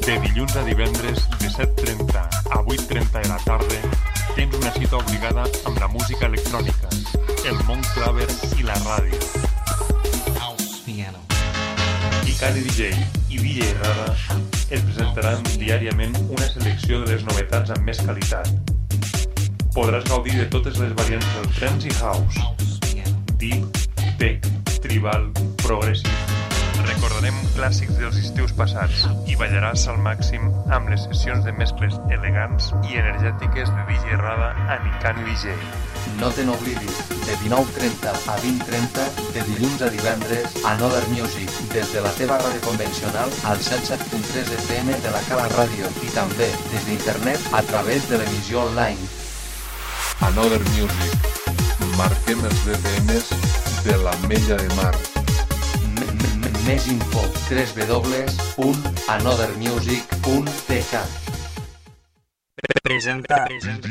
De dilluns a divendres, de 7:30 a 8:30 de la tarda, tens una cita obligada amb la música electrònica, el món claver i la ràdio. Icani DJ i DJ Rada et presentaran diàriament una selecció de les novetats amb més qualitat. Podràs gaudir de totes les variants del trance i house, deep, tech, tribal, progressive. Recordarem clàssics dels estius passats i ballaràs al màxim amb les sessions de mescles elegants i energètiques de DJ Rada a Icani DJ. No te n'oblidis, de 19:30 a 20:30, de dilluns a divendres, Another Music, des de la teva ràdio convencional al 107.3 FM de la Cala Ràdio i també des d'internet a través de l'emissió online. Another Music. Marquem els BPMs de l'Ametlla de Mar. Més info, www.anothermusic.tk. Presenta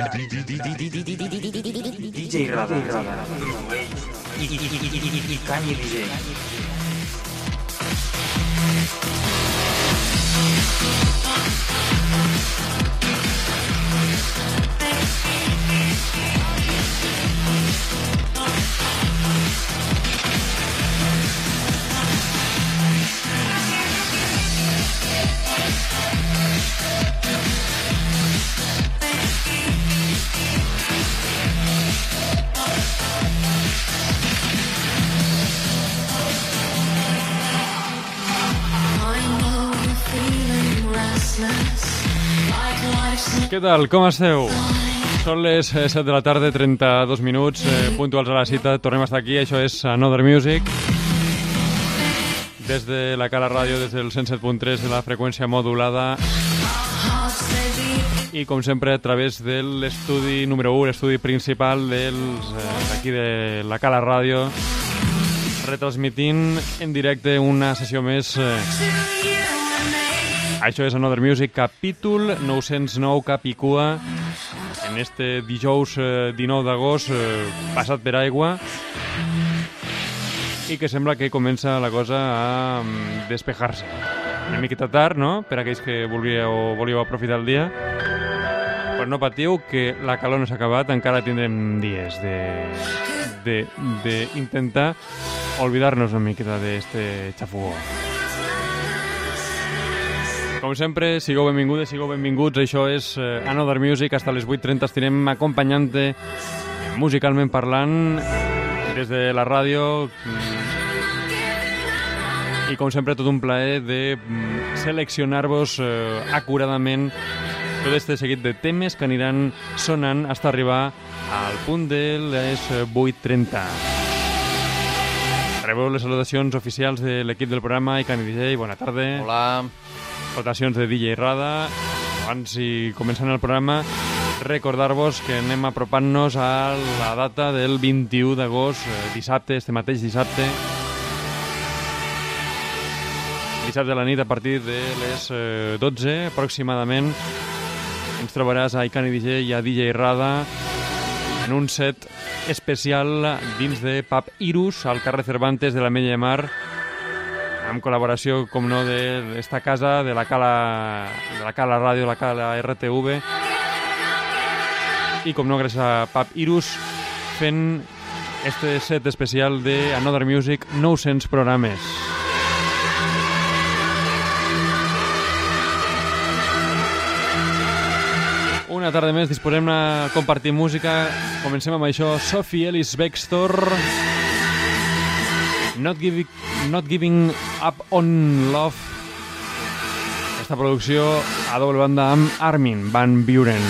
DJ Rada Icani DJ. Què tal? Com esteu? Són les 7 de la tarda, 32 minuts, puntuals a la cita. Tornem a estar aquí, això és Another Music. Des de la Cala Ràdio, des del 107.3 de la freqüència modulada. I com sempre a través de l'estudi número 1, l'estudi principal d'aquí de la Cala Ràdio, retransmitint en directe una sessió més. Això és Another Music, capítol 909, cap i cua, en este dijous 19 d'agost, passat per aigua, i que sembla que comença la cosa a despejar-se. Una miqueta tard, no?, per aquells que volíeu aprofitar el dia. Però no patiu, que la calor no s'ha acabat, encara tindrem dies d'intentar oblidar-nos una miqueta d'este xafogó. Com sempre, sigueu benvingudes, sigueu benvinguts. Això és Another Music. Hasta les 8:30 estirem acompanyant-te musicalment parlant des de la ràdio. I com sempre, tot un plaer de seleccionar-vos acuradament tot este seguit de temes que aniran sonant fins a arribar al punt de les 8:30. Rebeu les salutacions oficials de l'equip del programa Icani DJ. Bona tarda. Hola. Salutacions de DJ Rada. Abans i començant el programa, recordar-vos que anem apropant-nos a la data del 21 d'agost, dissabte, este mateix dissabte. Dissabte a la nit, a partir de les 12 aproximadament, ens trobaràs a Icani DJ i a DJ Rada en un set especial dins de Pub Irus, al carrer Cervantes de l'Ametlla de Mar, amb col·laboració, com no, d'esta casa, de la Cala Ràdio, de la Cala RTV, i com no, gràcies a Pub Irus, fent este set especial de Another Music, 900 programes. Una tarda més disposem a compartir música. Comencem amb això. Sophie Ellis Bextor, Not Giving Up on Love. Esta producció a doble banda amb Armin van Buuren.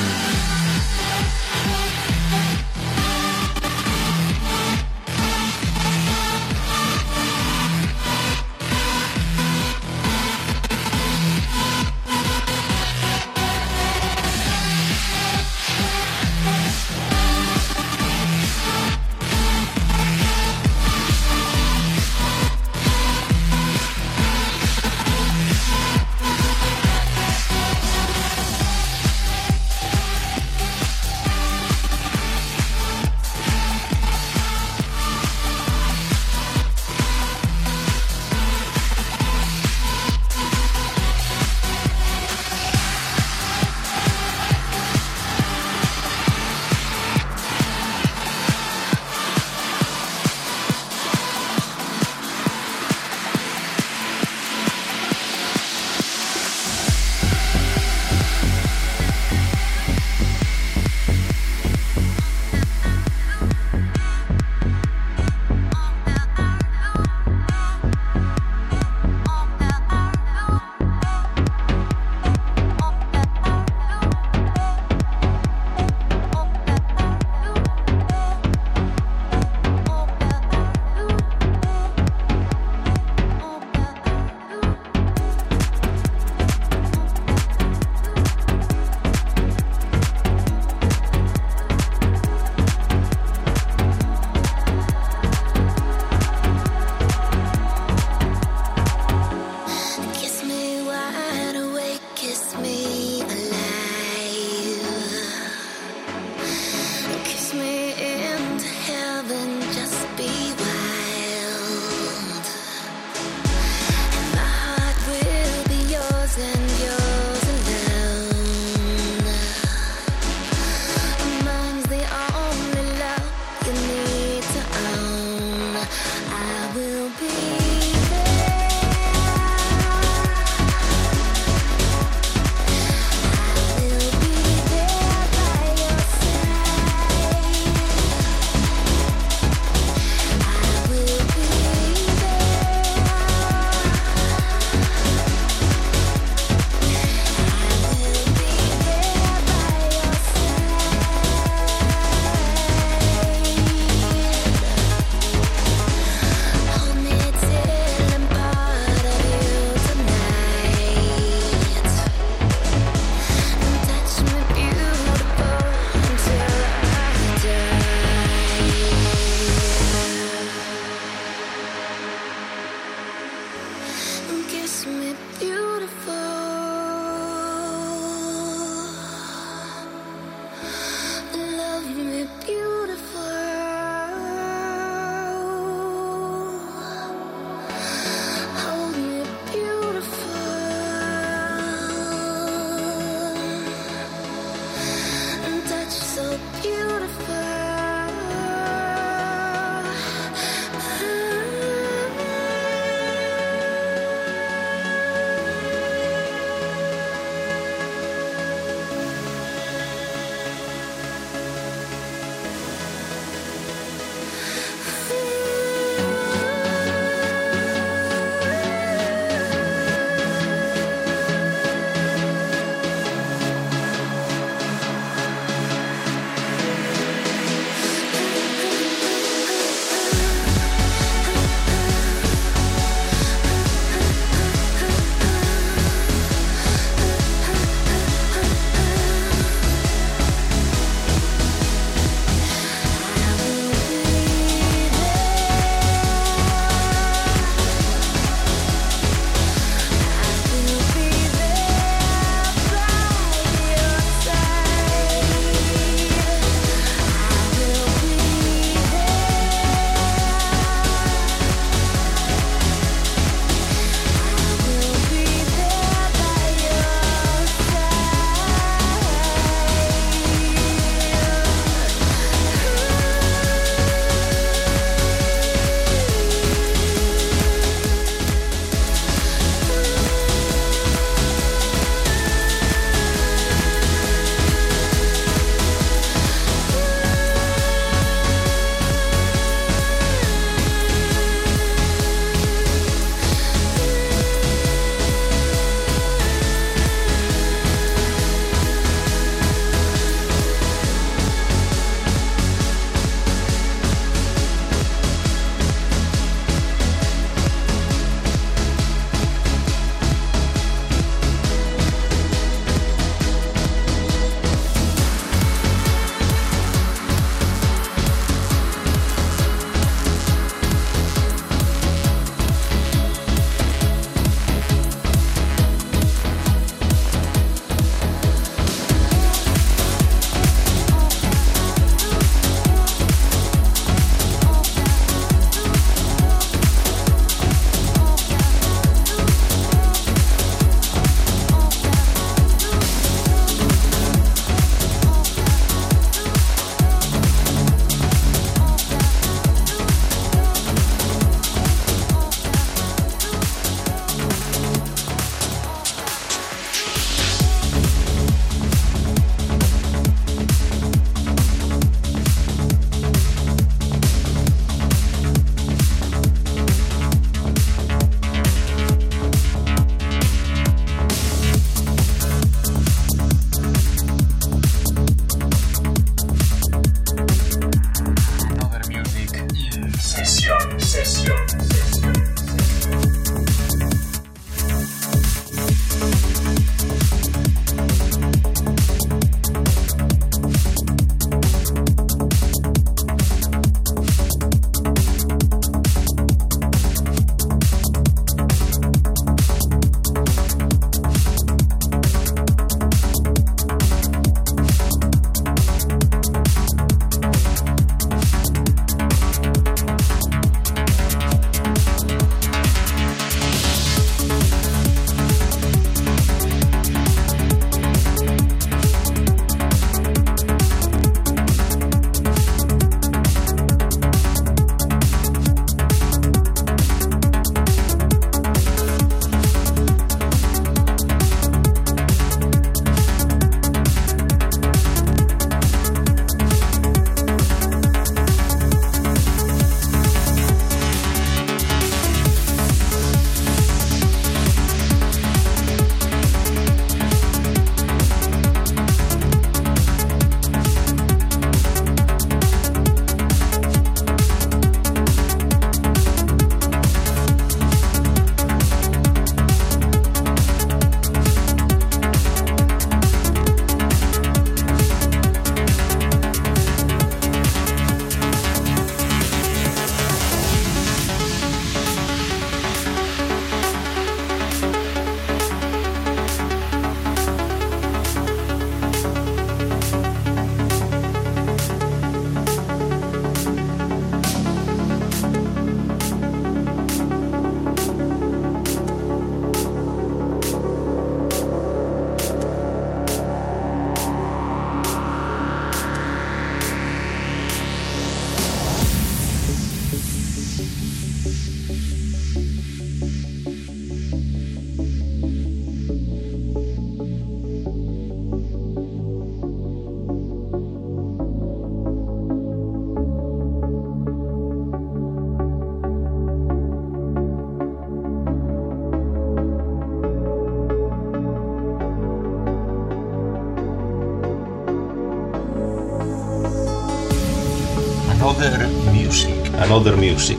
Another music. Another music.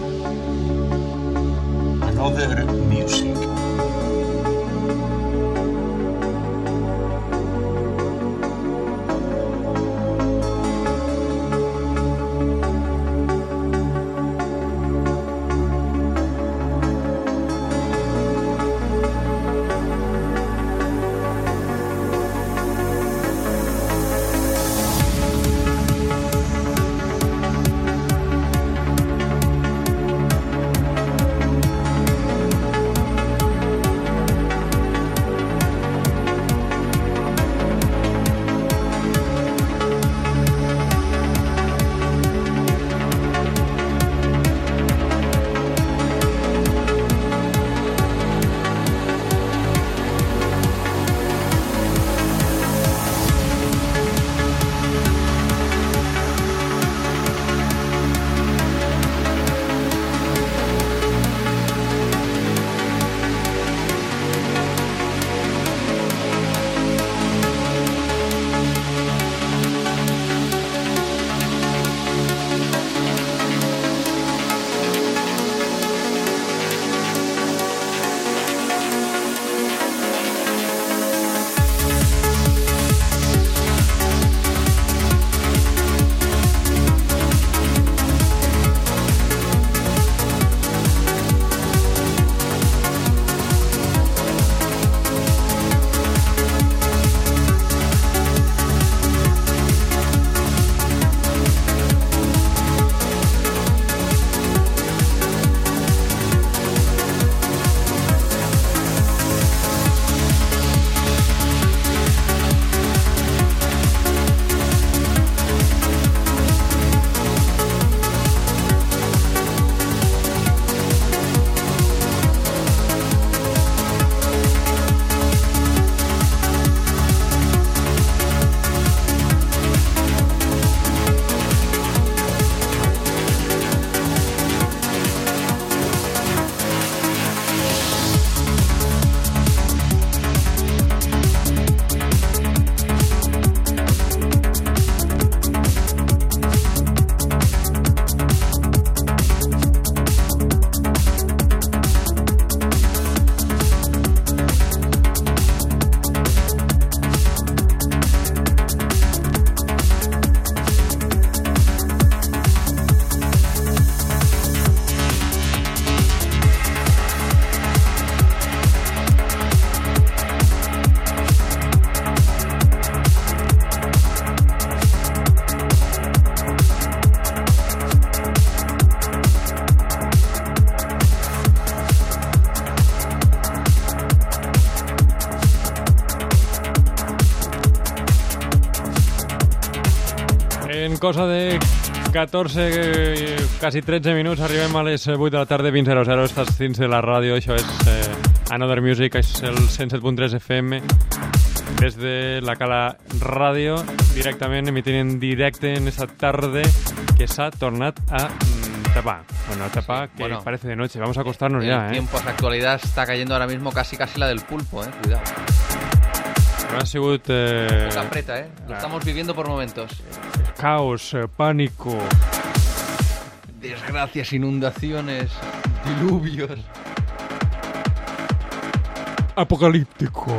Another music. En cosa de 14, quasi 13 minuts, arribem a les 8 de la tarda, 20:00. Estàs dins de la ràdio, això és Another Music, és el 107.3 FM, des de la Cala Ràdio, directament emitint en directe en esta tarde que s'ha tornat a tapar. Bueno, a tapar, sí, que bueno, parece de noche. Vamos a acostarnos ya, El tiempo, la actualidad está cayendo ahora mismo casi la del pulpo, cuidado. No ha sigut... Poca apreta, Lo estamos viviendo por momentos. Caos, pánico. Desgracias, inundaciones, diluvios. Apocalíptico.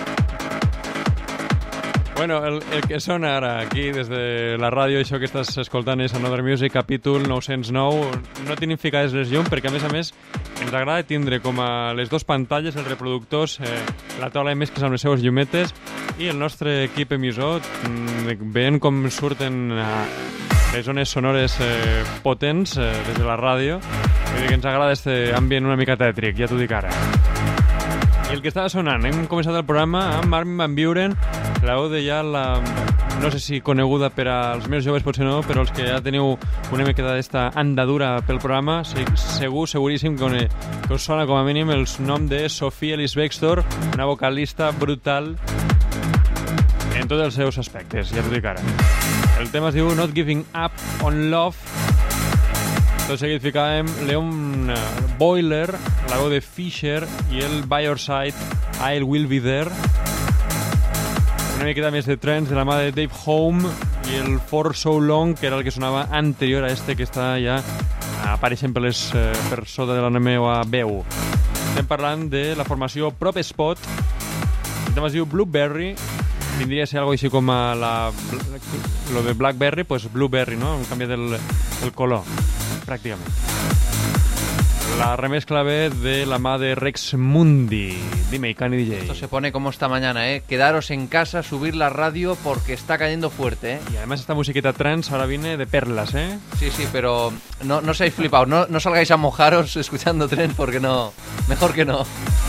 Bueno, el que sona ara aquí des de la ràdio, això que estàs escoltant és Another Music, capítol 909. No tenim ficades les llums perquè, a més, ens agrada tindre com a les dues pantalles, els reproductors, la taula de mescles amb les seues llumetes i el nostre equip emissor, veient com surten les zones sonores potents des de la ràdio. Vull dir que ens agrada aquest ambient una mica tètric, ja t'ho dic ara. I el que estava sonant, hem començat el programa amb Armin van Buuren, la veu de ja la... no sé si coneguda per als més joves, potser no, però els que ja teniu una mica d'esta andadura pel programa, seguríssim que us sona com a mínim el nom de Sophie Ellis-Bextor, una vocalista brutal en tots els seus aspectes, ja t'ho dic ara. El tema es diu Not Giving Up on Love. Tot seguit ficàvem Leon Boiler, la veu de Fisher, i el By Your Side, I Will Be There. Una miqueta més de trance de la mà de Dave Home i el For So Long, que era el que sonava anterior a este, que està ja apareixent per sota de la meva veu. Estem parlant de la formació Prop Spot. El tema es diu Blueberry. Vindria a ser algo així com lo de Blackberry, pues Blueberry, ¿no? Un canvi del color, pràcticament. La remezcla ve de la mà de Rex Mundi. Dime, Icani DJ. Esto se pone como esta mañana, ¿eh? Quedaros en casa, subir la radio porque está cayendo fuerte, ¿eh? Y además esta musiquita trance ahora viene de perlas, ¿eh? Sí, pero no seáis flipados, no salgáis a mojaros escuchando trance porque no, mejor que no.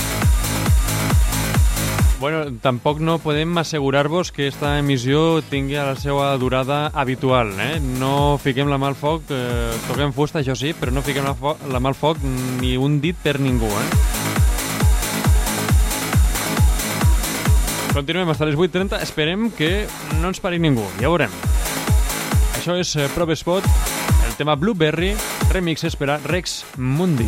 Bueno, tampoc no podem assegurar-vos que esta emissió tingui la seva durada habitual, eh? No fiquem la mà al foc, toquem fusta, això sí, però no fiquem la mà al foc ni un dit per ningú, eh? Continuem fins a les 8:30, esperem que no ens pari ningú, ja veurem. Això és Prop Spot, el tema Blueberry, remixes per a Rex Mundi.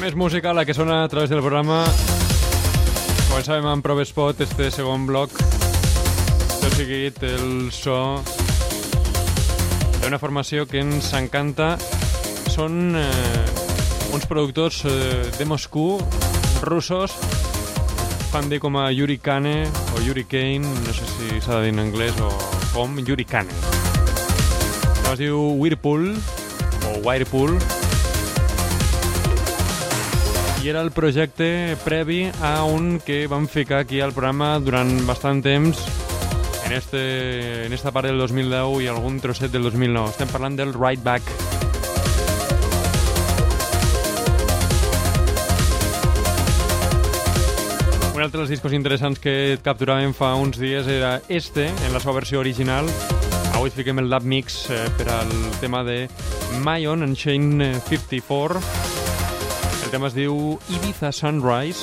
Més música, la que sona a través del programa. Començàvem amb Prove Spot, este segon bloc. Tot seguit el so d'una formació que ens encanta. Són uns productors de Moscou, russos. Fan dir com a Yuri Kane o Yuri Kane, no sé si s'ha de dir en anglès o com, Yuri Kane. Es diu Whirlpool o Whirlpool i era el projecte previ a un que vam ficar aquí al programa durant bastant temps en esta part del 2010 i algun trosset del 2009. Estem parlant del Right Back. Un altre dels discos interessants que capturàvem fa uns dies era este, en la seva versió original. Avui fiquem el dub mix per al tema de Mayon and Chain 54. El tema es diu Ibiza Sunrise.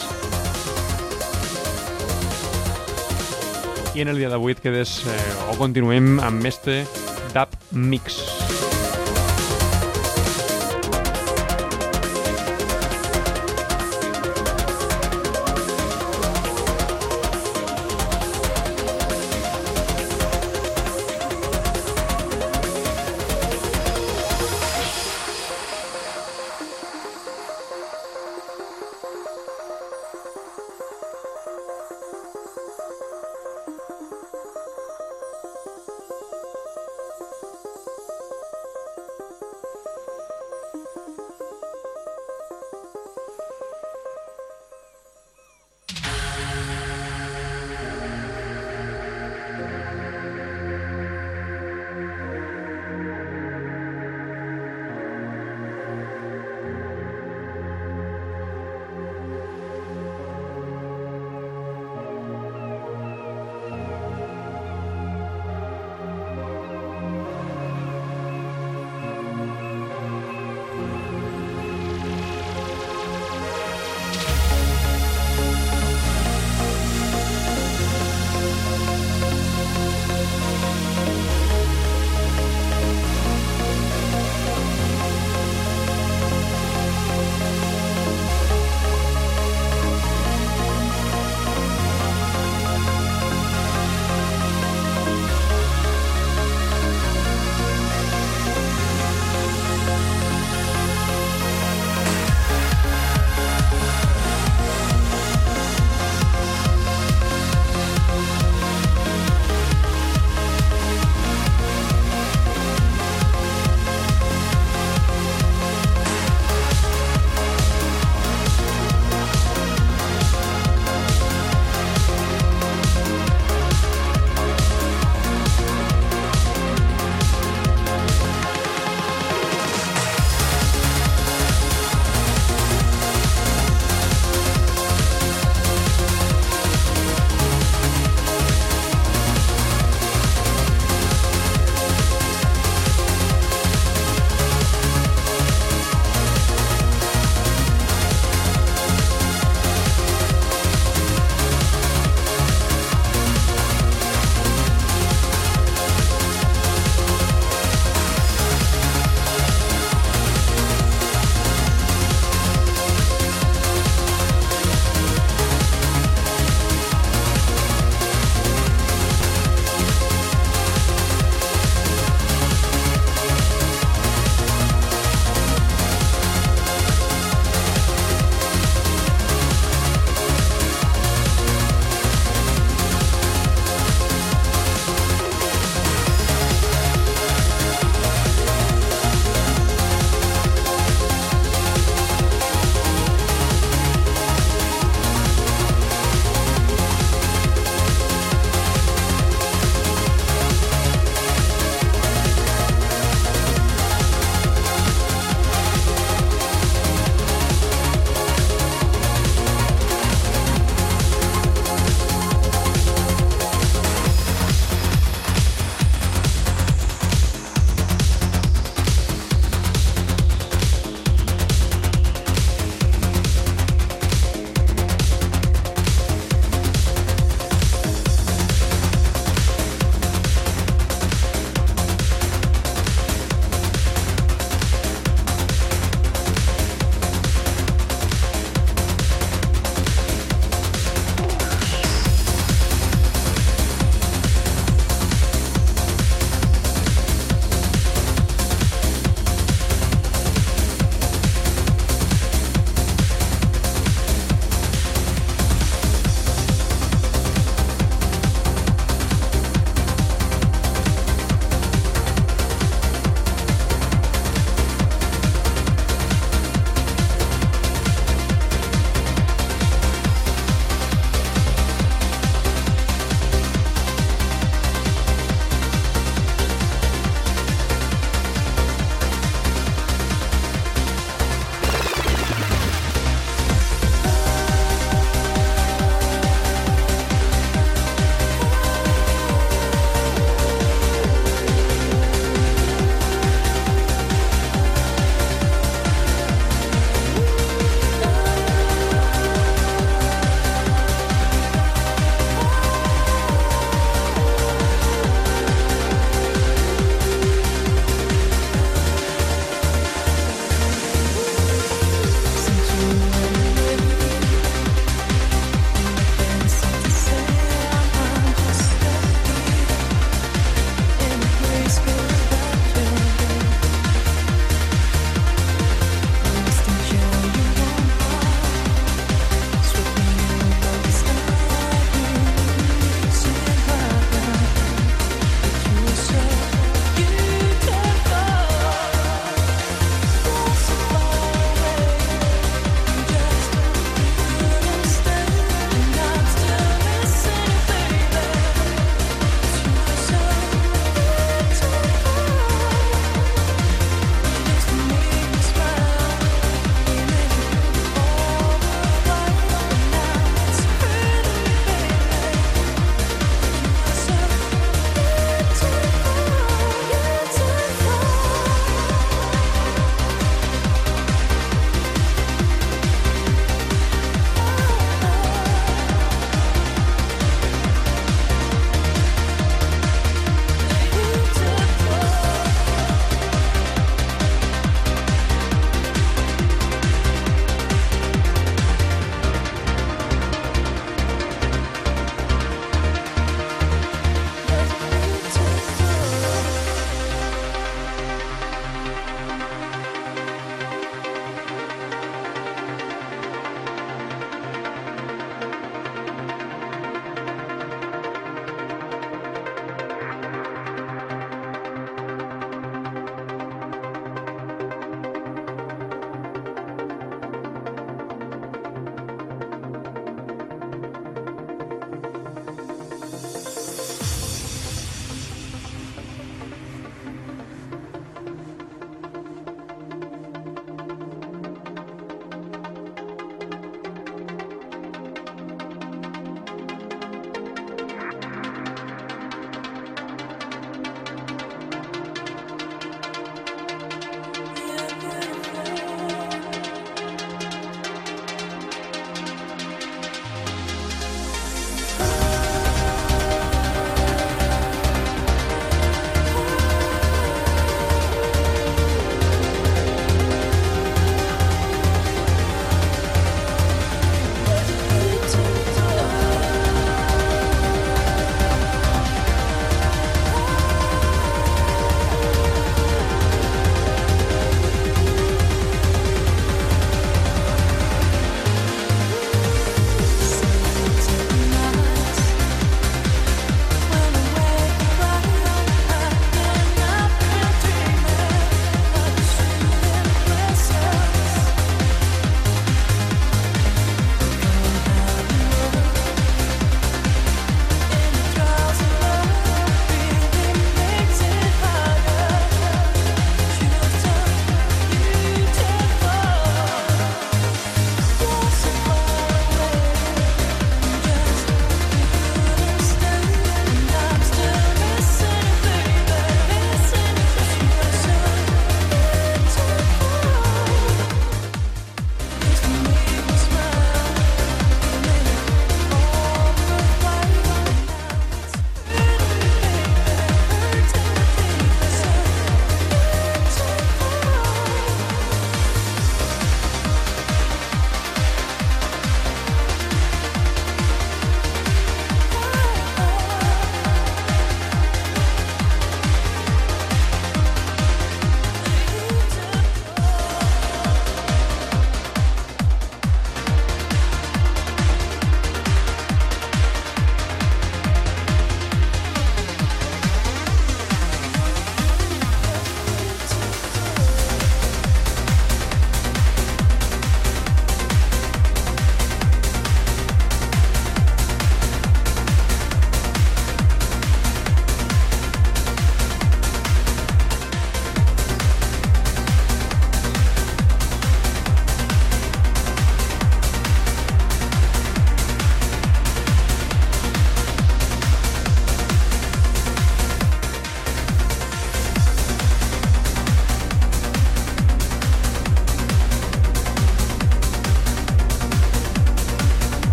I en el dia d'avui et quedes o continuem amb este dub mix.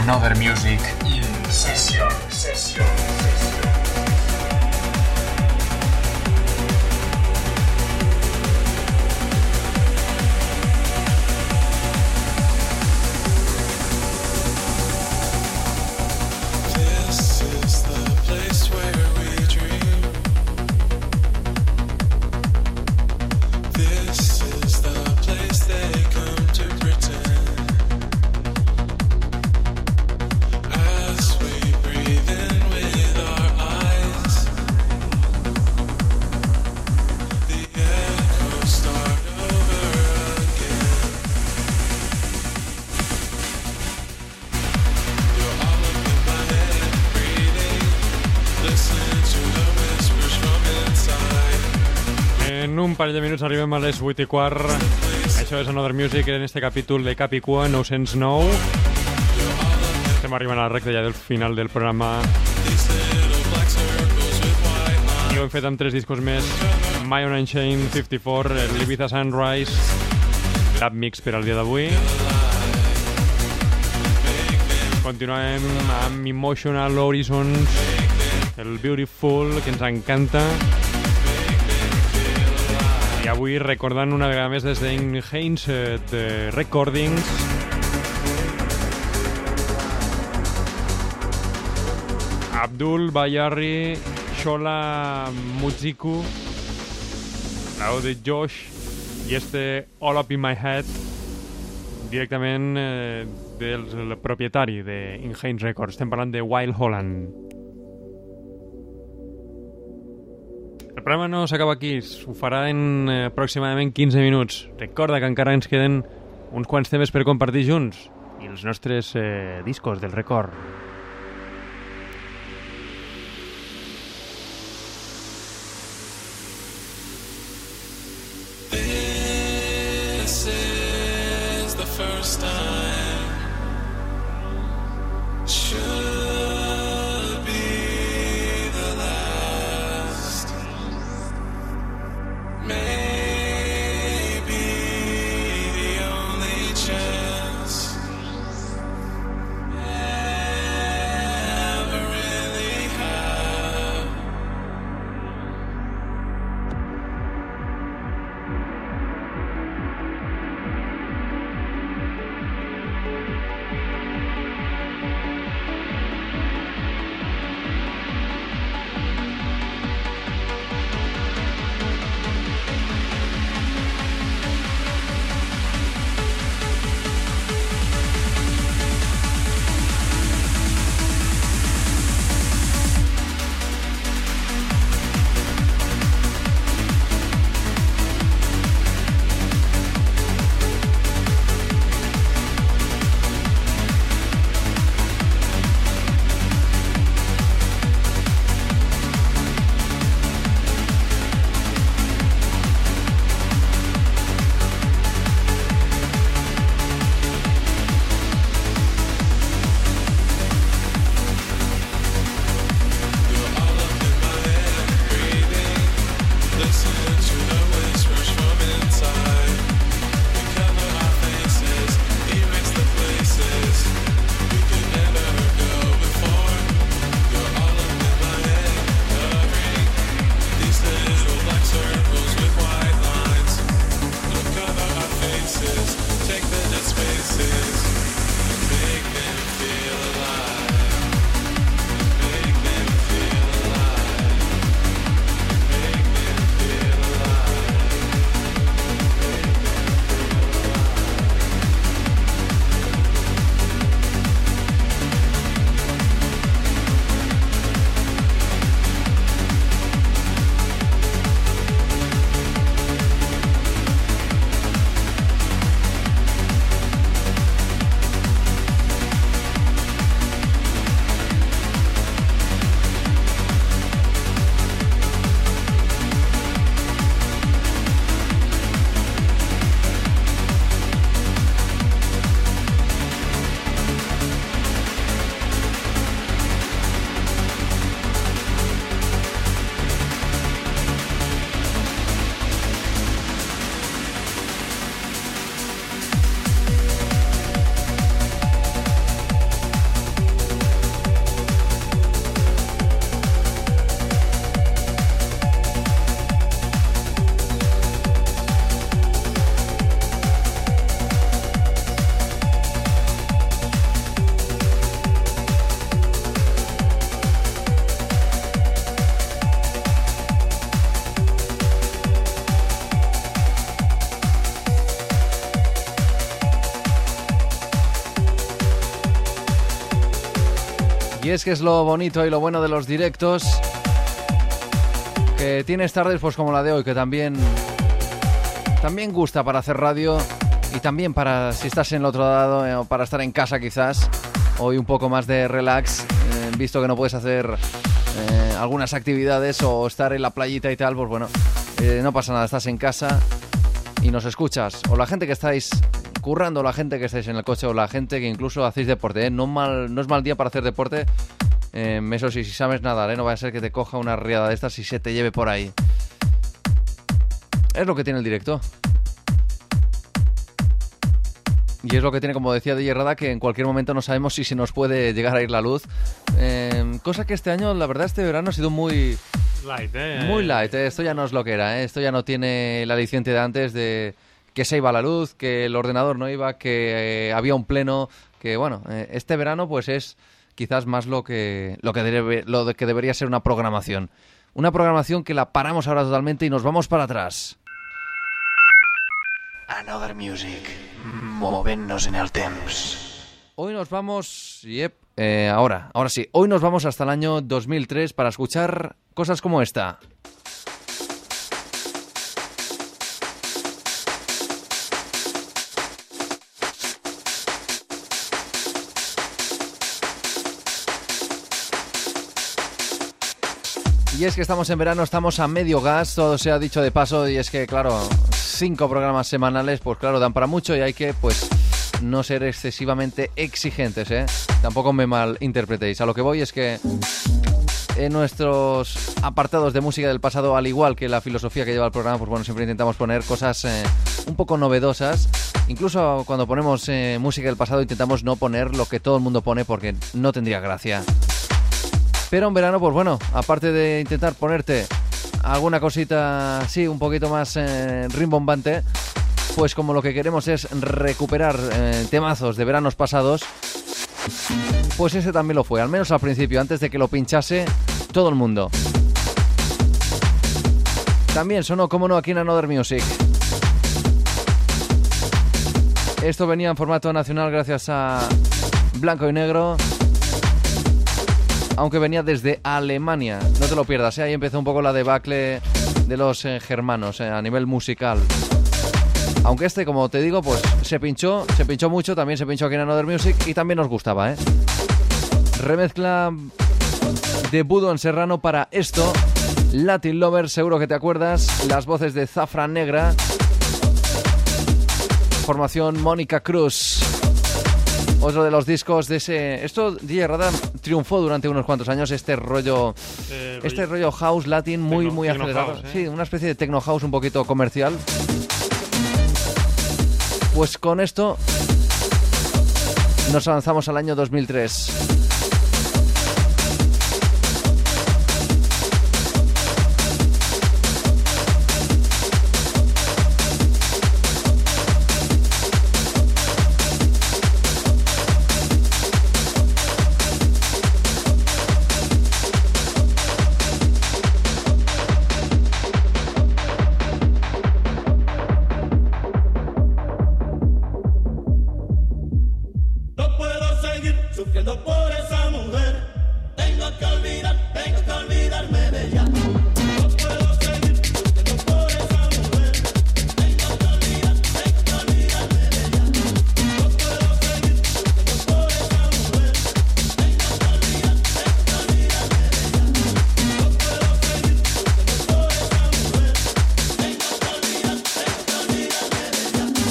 Another Music. Session. En un parell de minuts arribem a les 8:15. Això és Another Music en este capítol de Capicua 909. Estem arribant a la recta ja del final del programa. I ho hem fet amb 3 discos més. Mayon Unchained 54, el Ibiza Sunrise, Lab Mix per al dia d'avui. Continuem amb Emotional Horizons, el Beautiful, que ens encanta. I avui recordant una vegada més des d'Enhanced Recordings Abdul Bayari, Shola Muziku, la veu de Josh i este All Up In My Head directament del propietari d'Enhanced Records. Estem parlant de Wild Holland. El programa no s'acaba aquí, ho farà en aproximadament 15 minuts. Recorda que encara ens queden uns quants temes per compartir junts i els nostres discos del record. This is the first time. Should be the last. Maybe the only chance ever really have. Y es que es lo bonito y lo bueno de los directos, que tienes tardes pues como la de hoy, que también gusta para hacer radio y también para, si estás en el otro lado, para estar en casa quizás, hoy un poco más de relax, visto que no puedes hacer algunas actividades o estar en la playita y tal, pues bueno, no pasa nada, estás en casa y nos escuchas. O la gente que estáis currando, la gente que estáis en el coche, o la gente que incluso hacéis deporte, no es mal día para hacer deporte, eso sí, si sabes nadar, no vaya a ser que te coja una riada de estas y se te lleve por ahí. Es lo que tiene el directo. Y es lo que tiene, como decía DJ Rada, que en cualquier momento no sabemos si se nos puede llegar a ir la luz. Cosa que este año, la verdad, este verano ha sido muy light, muy light. Esto ya no es lo que era, Esto ya no tiene el aliciente de antes de que se iba la luz, que el ordenador no iba, que había un pleno, que bueno, este verano pues es quizás más lo que debería ser una programación. Una programación que la paramos ahora totalmente y nos vamos para atrás. Another Music, movent-nos en el temps. Hoy nos vamos, ahora sí, hoy nos vamos hasta el año 2003 para escuchar cosas como esta. Y es que estamos en verano, estamos a medio gas, todo se ha dicho de paso, y es que, claro, 5 programas semanales, pues claro, dan para mucho y hay que, pues, no ser excesivamente exigentes, Tampoco me malinterpretéis. A lo que voy es que en nuestros apartados de música del pasado, al igual que la filosofía que lleva el programa, pues bueno, siempre intentamos poner cosas un poco novedosas. Incluso cuando ponemos música del pasado intentamos no poner lo que todo el mundo pone porque no tendría gracia. Pero en verano, pues bueno, aparte de intentar ponerte alguna cosita así, un poquito más rimbombante, pues como lo que queremos es recuperar temazos de veranos pasados, pues ese también lo fue, al menos al principio, antes de que lo pinchase todo el mundo. También sonó, como no, aquí en Another Music. Esto venía en formato nacional gracias a Blanco y Negro, aunque venía desde Alemania. No te lo pierdas, ahí empezó un poco la debacle de los germanos a nivel musical. Aunque este, como te digo, pues se pinchó mucho, también se pinchó aquí en Another Music y también nos gustaba, Remezcla de Budo Serrano para esto, Latin Lover, seguro que te acuerdas, las voces de Zafra Negra, formación Mónica Cruz. Otro de los discos de ese... Esto, DJ Rada, triunfó durante unos cuantos años, este rollo house latin muy acelerado. House, Sí, una especie de techno house un poquito comercial. Pues con esto nos avanzamos al año 2003. Sufriendo por esa mujer, tengo que olvidarme de ella. No puedo seguir sufriendo por esa mujer, tengo que olvidarme de ella. No puedo seguir sufriendo por esa mujer, tengo que olvidarme de ella. No puedo seguir sufriendo por esa mujer, tengo que olvidarme de ella. No puedo seguir sufriendo por esa mujer, tengo que olvidarme de ella.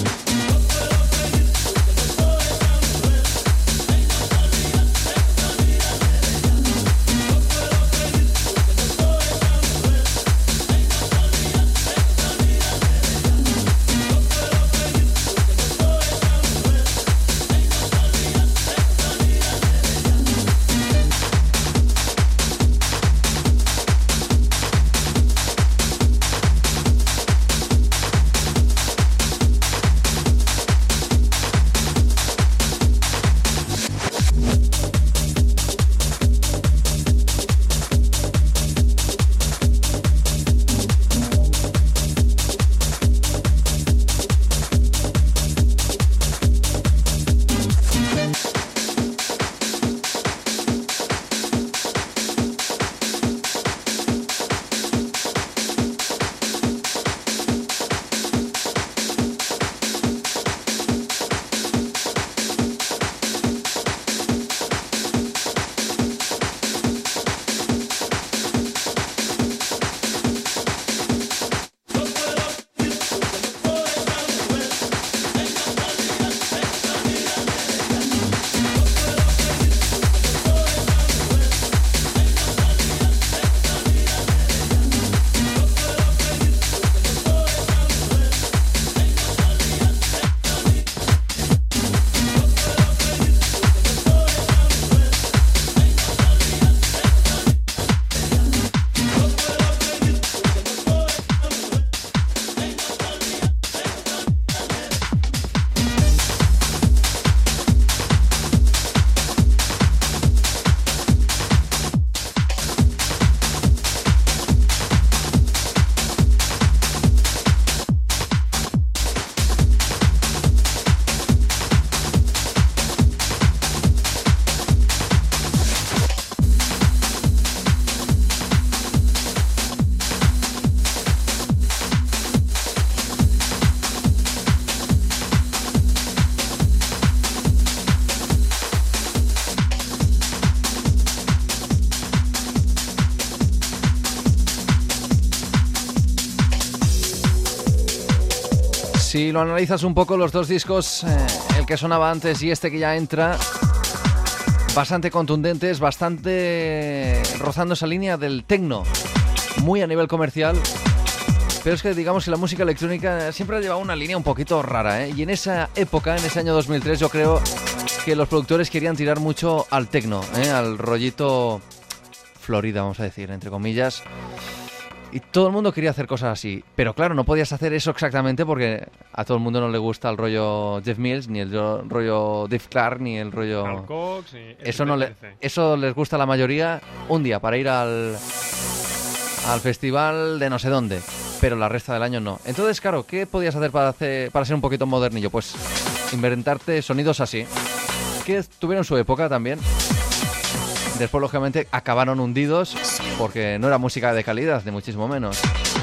Si lo analizas un poco, los dos discos, el que sonaba antes y este que ya entra, bastante contundentes, bastante rozando esa línea del techno, muy a nivel comercial. Pero es que digamos que la música electrónica siempre ha llevado una línea un poquito rara, ¿eh? Y en esa época, en ese año 2003, yo creo que los productores querían tirar mucho al techno, al rollito Florida, vamos a decir, entre comillas. Y todo el mundo quería hacer cosas así. Pero claro, no podías hacer eso exactamente porque a todo el mundo no le gusta el rollo Jeff Mills, ni el rollo Dave Clark, ni el rollo... Carl Cox, Eso les gusta a la mayoría un día para ir al festival de no sé dónde. Pero la resta del año no. Entonces, claro, ¿qué podías hacer para ser un poquito modernillo? Pues inventarte sonidos así, que tuvieron su época también. Después, lógicamente, acabaron hundidos porque no era música de calidad, ni muchísimo menos.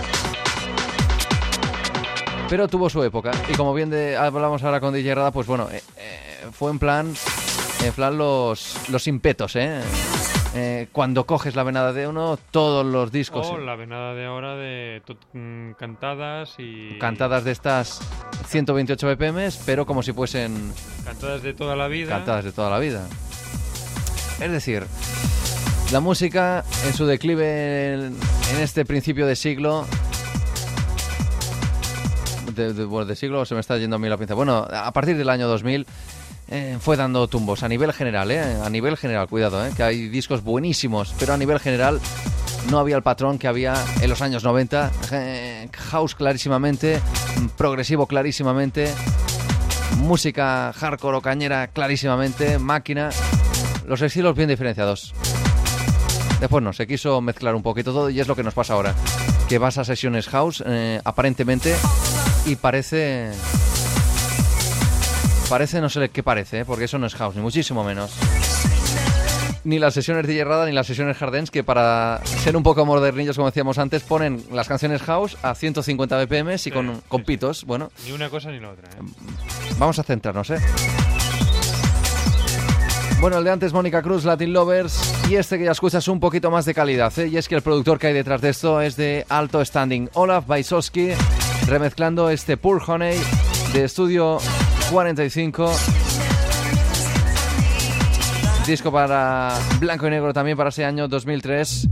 Pero tuvo su época. Y como bien hablamos ahora con DJ Rada, pues bueno, fue en plan los impetos, cuando coges la venada de uno, todos los discos. O la venada de ahora de cantadas y... Cantadas de estas 128 BPM, pero como si fuesen... Cantadas de toda la vida. Cantadas de toda la vida. Es decir, la música en su declive en este principio de siglo... de siglo se me está yendo a mí la pinza. Bueno, a partir del año 2000... fue dando tumbos a nivel general, a nivel general, cuidado, que hay discos buenísimos, pero a nivel general no había el patrón que había en los años 90, house clarísimamente, progresivo clarísimamente, música hardcore o cañera clarísimamente, máquina, los estilos bien diferenciados. Después no, se quiso mezclar un poquito todo y es lo que nos pasa ahora, que vas a sesiones house, aparentemente, y parece, no sé qué parece, porque eso no es house, ni muchísimo menos. Ni las sesiones de Rada ni las sesiones Hardens, que para ser un poco modernillos, como decíamos antes, ponen las canciones house a 150 BPM y con pitos. Sí. Bueno, ni una cosa ni la otra, Vamos a centrarnos, Bueno, el de antes, Mónica Cruz, Latin Lovers, y este que ya escuchas un poquito más de calidad, Y es que el productor que hay detrás de esto es de alto standing, Olaf Wysocki, remezclando este Poor Honey de Estudio 45, disco para blanco y negro también para ese año 2003.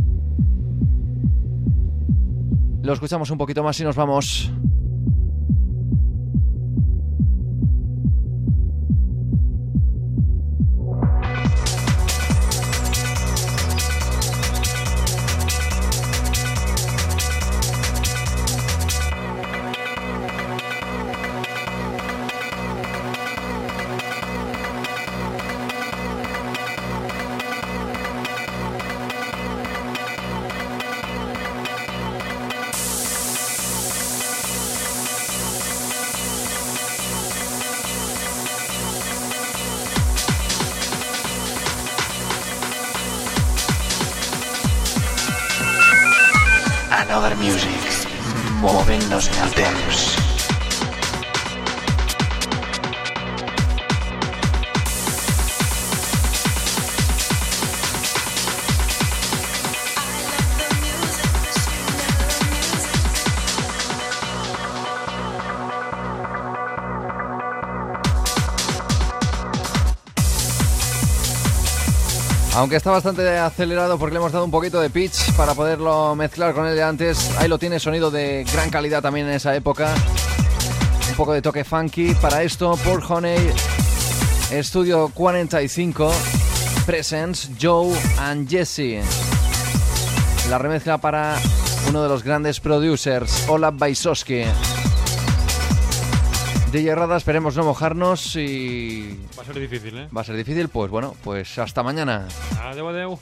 Lo escuchamos un poquito más y nos vamos. Another Music, movent-nos en el temps. Aunque está bastante acelerado porque le hemos dado un poquito de pitch para poderlo mezclar con el de antes. Ahí lo tiene, sonido de gran calidad también en esa época. Un poco de toque funky. Para esto, Poor Honey, Estudio 45, Presents, Joe and Jesse. La remezcla para uno de los grandes producers, Olaf Wysocki. DJ Rada, esperemos no mojarnos y... Va a ser difícil, Va a ser difícil, pues bueno, pues hasta mañana. Adeu, adeu.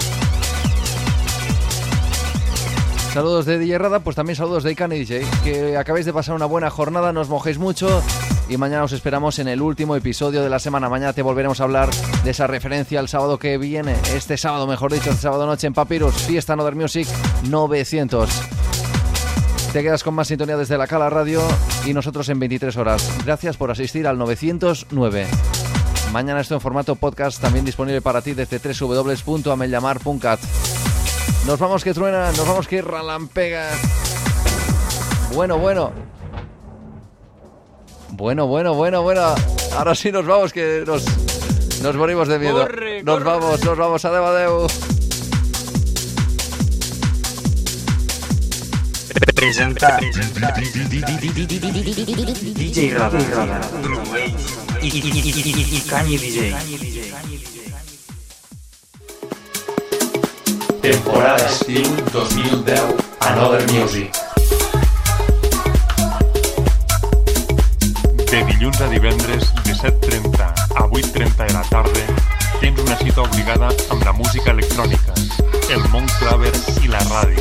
Saludos de DJ Rada, pues también saludos de Ican y DJ. Que acabéis de pasar una buena jornada, no os mojéis mucho y mañana os esperamos en el último episodio de la semana. Mañana te volveremos a hablar de esa referencia al sábado que viene, este sábado, mejor dicho, este sábado noche en Papyrus, fiesta Another Music 900. Te quedas con más sintonía desde la Cala Radio y nosotros en 23 horas. Gracias por asistir al 909. Mañana esto en formato podcast, también disponible para ti desde www.amelllamar.cat. Nos vamos que truena, nos vamos que relampega. Bueno. Bueno. Ahora sí nos vamos, que nos morimos de miedo. Corre, nos vamos. Adeu. Presenta DJ Rada i Kanye DJ. Temporada estiu 2010 Another Music. De dilluns a divendres, de 7:30 a 8:30 de la tarda, tens una cita obligada amb la música electrònica, el món claver i la ràdio.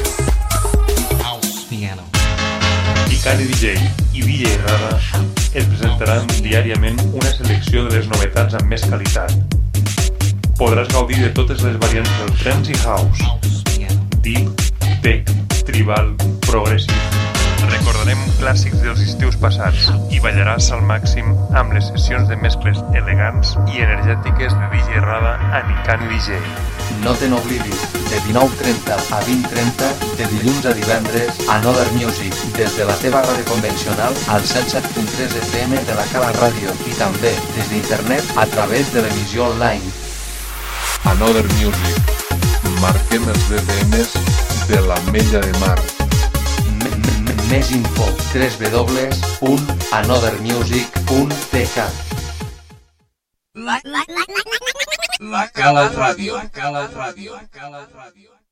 Kanye DJ i DJ Rada et presentaran diàriament una selecció de les novetats amb més qualitat. Podràs gaudir de totes les variants del trance i house, deep, tech, tribal, progressive. Recordarem clàssics dels estius passats i ballaràs al màxim amb les sessions de mescles elegants i energètiques de DJ Rada a Kanye DJ. No te n'oblidis, de 19:30 a 20:30, de dilluns a divendres, Another Music, des de la teva ràdio convencional al 107.3 FM de la Cala Ràdio i també des d'internet a través de l'emissió online. Another Music. Marquem els BPMs de l'Ametlla de Mar. Més info, www.anothermusic.tk. La Cala Ràdio.